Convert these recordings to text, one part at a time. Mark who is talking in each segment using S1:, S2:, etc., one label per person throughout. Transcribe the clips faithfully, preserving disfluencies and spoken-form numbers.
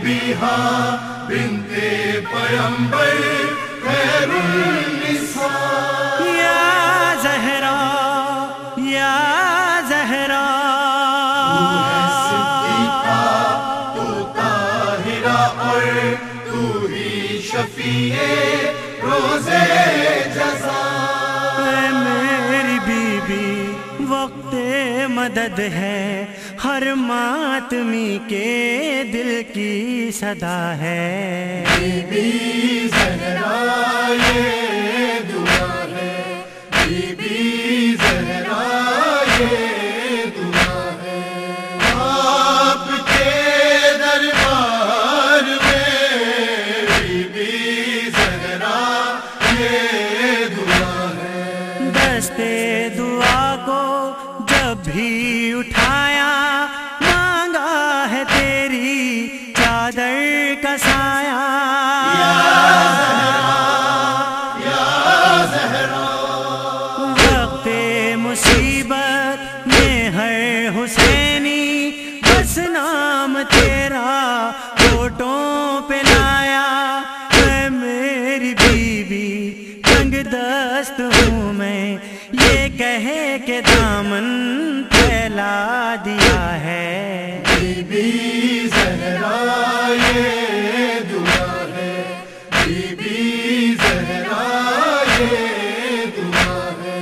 S1: बीबीहा बिन्ते पैगंबर खैरुल निसा।
S2: या ज़हरा या ज़हरा
S1: तू है सिद्दीक़ा तू ताहिरा और तू ही शफ़ीए रोज़े जज़ा।
S2: मेरी बीबी वक्ते मदद है, हर मातमी के दिल की सदा है।
S1: बीबी ज़हरा ये दुआ है, बीबी ज़हरा ये दुआ है। आपके दरबार में बीबी ज़हरा ये दुआ है।
S2: दस्ते दुआ को जब भी उठाया, मांगा है तेरी चादर का साया। वक्ते मुसीबत में हर हुसैनी बस नाम तेरा होठों पे लाया। मैं मेरी बीबी तंग दस्त हूँ मैं, ये कहे के दामन फैला दिया है।
S1: बीबी ज़हरा ये दुआ है, बीबी ज़हरा ये दुआ है।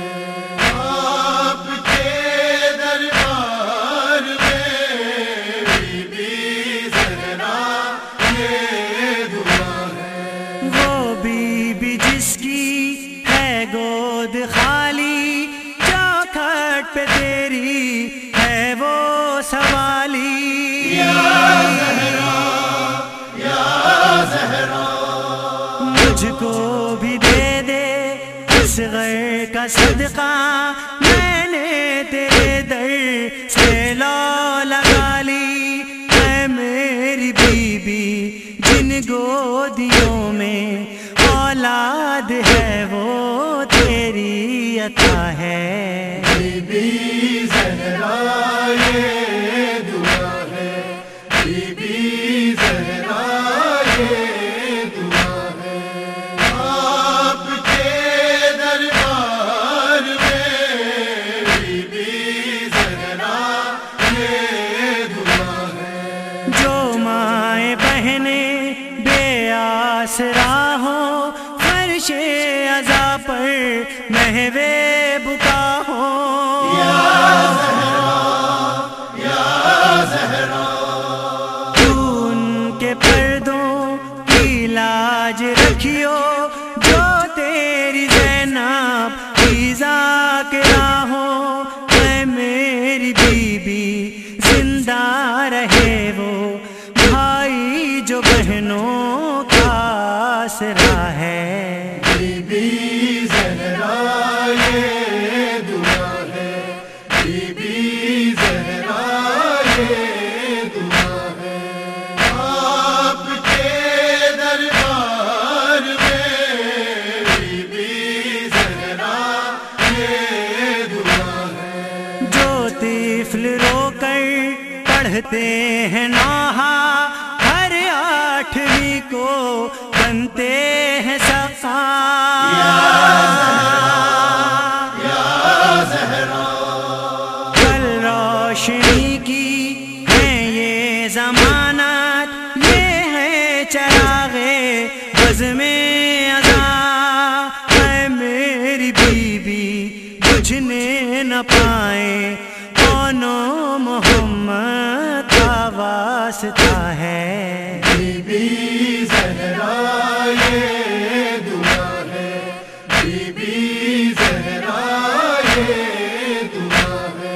S1: आपके दरबार में बीबी ज़हरा ये दुआ है।
S2: वो बीबी जिसकी है गोद खाली, चौखट पे तेरी है वो सवाली। मुझको भी दे दे असग़र का सदका, मैंने तेरे दर से लौ लगा ली। है मेरी बीबी जिन गोदियों में औलाद है वो तेरी अता है।
S1: बीबी ज़हरा ये दुआ है, बीबी ज़हरा ये दुआ है। आपके दरबार में बीबी ज़हरा ये दुआ है।
S2: जो माए बहने बेआसरा हो, फर्शे अज़ा पर महवे बुका हो। तू उनके पर्दों की लाज रखियो, जो तेरी ज़ैनब की ज़ाकिरा हो। ऐ मेरी बीबी जिंदा रहे वो भाई जो बहनों का आसरा है।
S1: बीबी ज़हरा ये दुआ है, बीबी ज़हरा ये दुआ है। आपके दरबार में बीबी ज़हरा ये दुआ है।
S2: जो तिफ़्ल रोकर पढ़ते हैं नौहा, हर आठवीं को बनते हैं सफ़ा। कल रोशनी की है ये ज़मानत, ये है चराग़े बज़ में अज़ा। है मेरी बीबी बुझने न पाए, कौनो मोहम्मद का वास्ता है।
S1: बीबी ज़हरा ये दुआ है, बीबी ज़हरा ये दुआ है।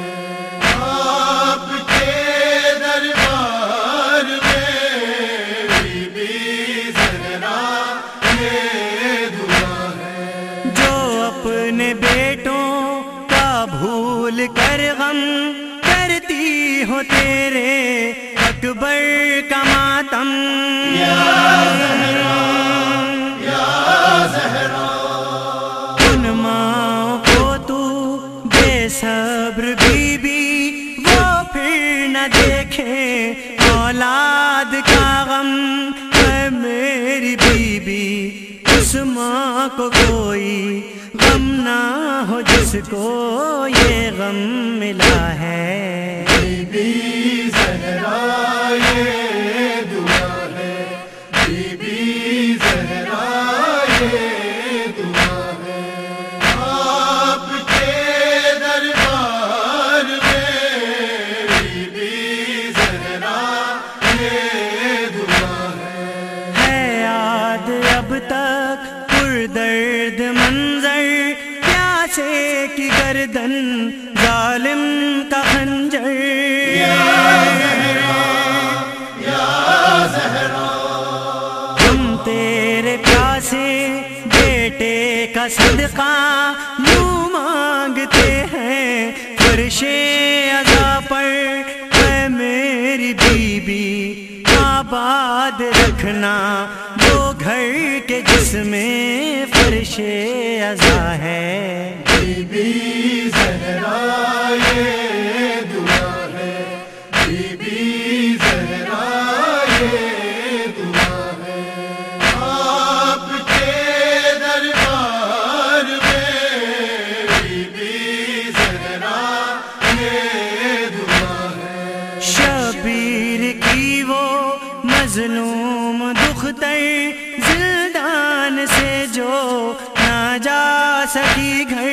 S1: आपके दरबार में बीबी ज़हरा ये दुआ है।
S2: जो अपने बेटों का भूल कर गम करती हो तेरे अकबर का मातम। उन माँ को तू बेसब्र बीबी, वो फिर न देखे اولاد کا غم ہے میری بی بی، اس ماں کو کوئی غم نہ ہو جس کو یہ غم ملا ہے۔
S1: بی بی زہرا یہ دعا ہے، بی بی زہرا یہ دعا ہے، آپ کے دربار میں بی بی زہرا یہ دعا ہے۔
S2: ہے یاد اب تک پردرد منظر، پیاسے کی گردن ظالم کا خنجر، ہم تیرے پیاسے بیٹے کا صدقہ یوں مانگتے ہیں فرش عزا پر، اے میری بی بی آباد رکھنا وہ گھر کے جس میں فرش عزا ہے۔
S1: بی بی زہرا یہ دعا ہے، بی بی زہرا یہ دعا ہے، آپ کے دربار میں بی بی زہرا یہ دعا ہے۔
S2: شبیر کی وہ مظلوم دختر زندان سے جو نہ جا سکی گھر،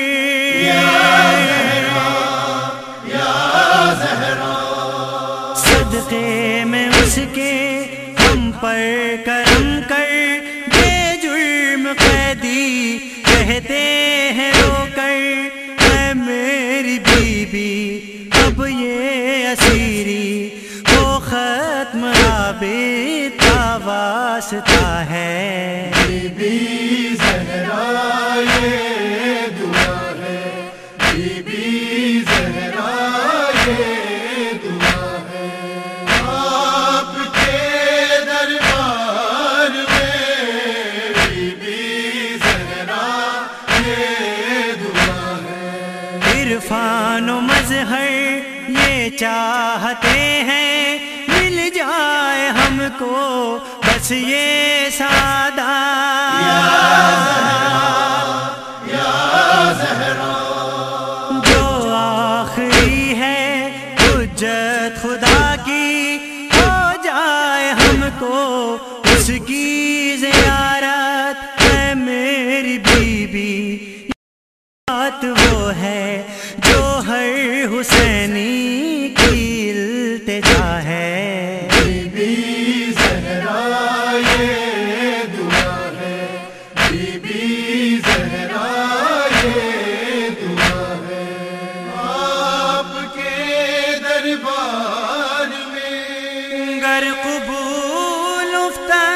S2: صدقے میں اس کے ہم پر کرم کر، بے جرم قیدی کہتے ہیں رو کر، اے میری بی بی اب یہ اسیری وہ ختم عابد کا واسطہ ہے۔
S1: بی بی زہرا یہ دعا ہے، بی بی زہرا یہ دعا ہے، آپ کے دربار میں بی بی زہرا یہ دعا ہے۔
S2: عرفان و مظہر یہ چاہتے ہیں مل جائے ہم کو بس یہ سعادت، جو آخری ہے حجت خدا کی، ہو جائے ہم کو اس کی زیارت، ہے میری بی بی بات وہ ہے جو ہر حسینی کی التجا ہے۔
S1: بی بی زہرا یہ دعا ہے، بی بی زہرا یہ دعا ہے، آپ کے دربار میں
S2: گر قبول افتد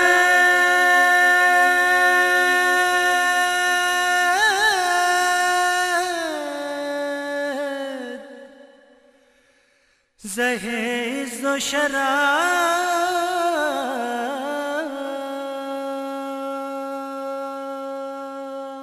S2: زہ عز و شرف